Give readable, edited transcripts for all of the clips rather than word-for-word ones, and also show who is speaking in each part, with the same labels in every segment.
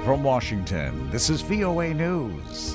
Speaker 1: From Washington, this is VOA News.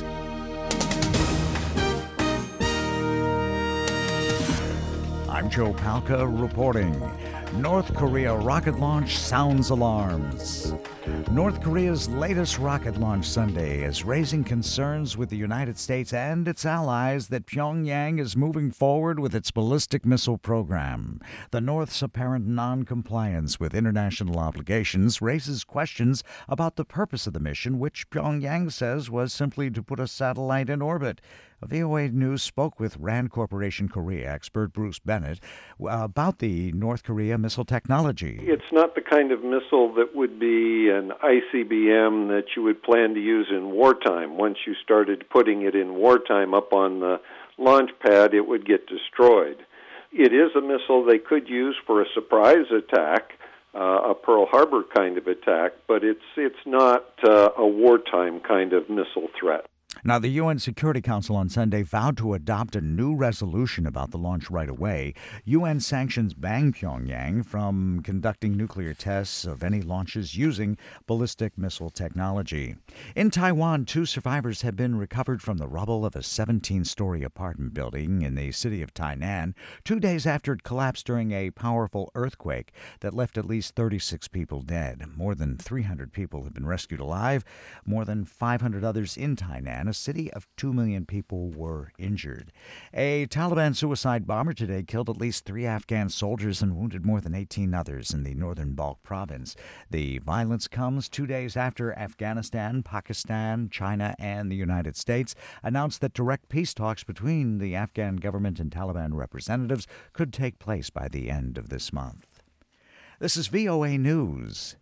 Speaker 1: I'm Joe Palca reporting. North Korea rocket launch sounds alarms. North Korea's latest rocket launch Sunday is raising concerns with the United States and its allies that Pyongyang is moving forward with its ballistic missile program. The North's apparent non-compliance with international obligations raises questions about the purpose of the mission, which Pyongyang says was simply to put a satellite in orbit. VOA News spoke with RAND Corporation Korea expert Bruce Bennett about the North Korea missile technology.
Speaker 2: It's not the kind of missile that would be an ICBM that you would plan to use in wartime. Once you started putting it in wartime up on the launch pad, it would get destroyed. It is a missile they could use for a surprise attack, a Pearl Harbor kind of attack, but it's not a wartime kind of missile threat.
Speaker 1: Now, the UN Security Council on Sunday vowed to adopt a new resolution about the launch right away. UN sanctions banned Pyongyang from conducting nuclear tests of any launches using ballistic missile technology. In Taiwan, 2 survivors have been recovered from the rubble of a 17-story apartment building in the city of Tainan 2 days after it collapsed during a powerful earthquake that left at least 36 people dead. More than 300 people have been rescued alive. More than 500 others in Tainan, a city of 2 million people, were injured. A Taliban suicide bomber today killed at least 3 Afghan soldiers and wounded more than 18 others in the northern Balkh province. The violence comes 2 days after Afghanistan, Pakistan, China, and the United States announced that direct peace talks between the Afghan government and Taliban representatives could take place by the end of this month. This is VOA News.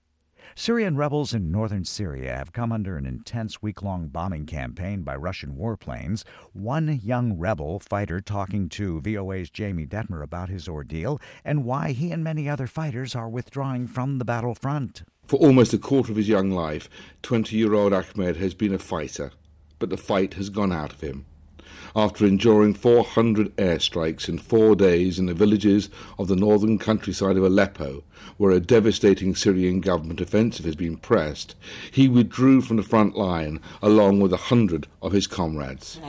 Speaker 1: Syrian rebels in northern Syria have come under an intense week-long bombing campaign by Russian warplanes. One young rebel fighter talking to VOA's Jamie Detmer about his ordeal and why he and many other fighters are withdrawing from the battlefront.
Speaker 3: For almost a quarter of his young life, 20-year-old Ahmed has been a fighter, but the fight has gone out of him. After enduring 400 airstrikes in 4 days in the villages of the northern countryside of Aleppo, where a devastating Syrian government offensive has been pressed, he withdrew from the front line along with 100 of his comrades.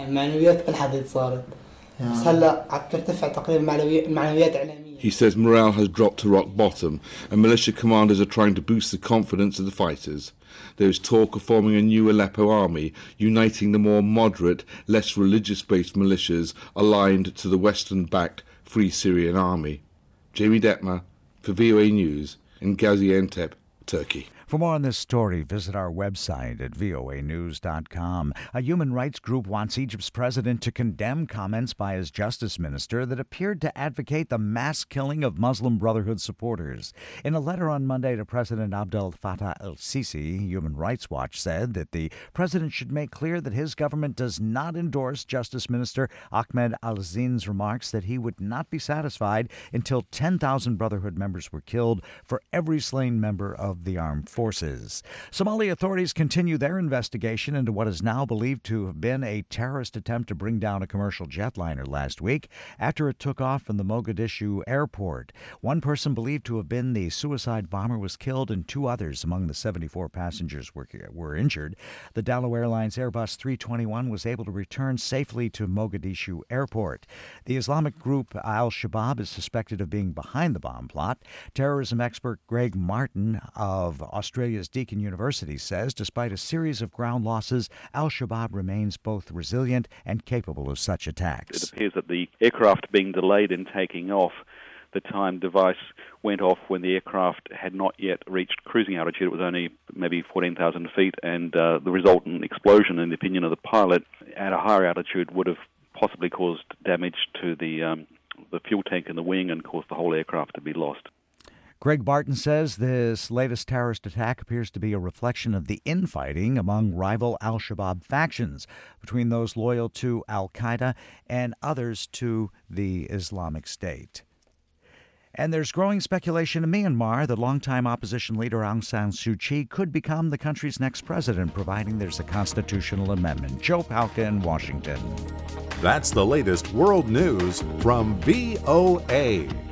Speaker 3: He says morale has dropped to rock bottom and militia commanders are trying to boost the confidence of the fighters. There is talk of forming a new Aleppo army, uniting the more moderate, less religious-based militias aligned to the Western-backed Free Syrian Army. Jamie Detmer for VOA News in Gaziantep, Turkey.
Speaker 1: For more on this story, visit our website at voanews.com. A human rights group wants Egypt's president to condemn comments by his justice minister that appeared to advocate the mass killing of Muslim Brotherhood supporters. In a letter on Monday to President Abdel Fattah el-Sisi, Human Rights Watch said that the president should make clear that his government does not endorse Justice Minister Ahmed al-Zin's remarks that he would not be satisfied until 10,000 Brotherhood members were killed for every slain member of the armed forces. Somali authorities continue their investigation into what is now believed to have been a terrorist attempt to bring down a commercial jetliner last week after it took off from the Mogadishu airport. One person believed to have been the suicide bomber was killed and 2 others among the 74 passengers were injured. The Dalo Airlines Airbus 321 was able to return safely to Mogadishu airport. The Islamic group Al-Shabaab is suspected of being behind the bomb plot. Terrorism expert Greg Martin of Australia's Deakin University says despite a series of ground losses, Al-Shabaab remains both resilient and capable of such attacks.
Speaker 4: It appears that the aircraft being delayed in taking off, the time device went off when the aircraft had not yet reached cruising altitude. It was only maybe 14,000 feet, and the resultant explosion, in the opinion of the pilot, at a higher altitude would have possibly caused damage to the fuel tank in the wing and caused the whole aircraft to be lost.
Speaker 1: Greg Barton says this latest terrorist attack appears to be a reflection of the infighting among rival al-Shabaab factions between those loyal to al-Qaeda and others to the Islamic State. And there's growing speculation in Myanmar that longtime opposition leader Aung San Suu Kyi could become the country's next president, providing there's a constitutional amendment. Joe Palca in Washington.
Speaker 5: That's the latest world news from VOA.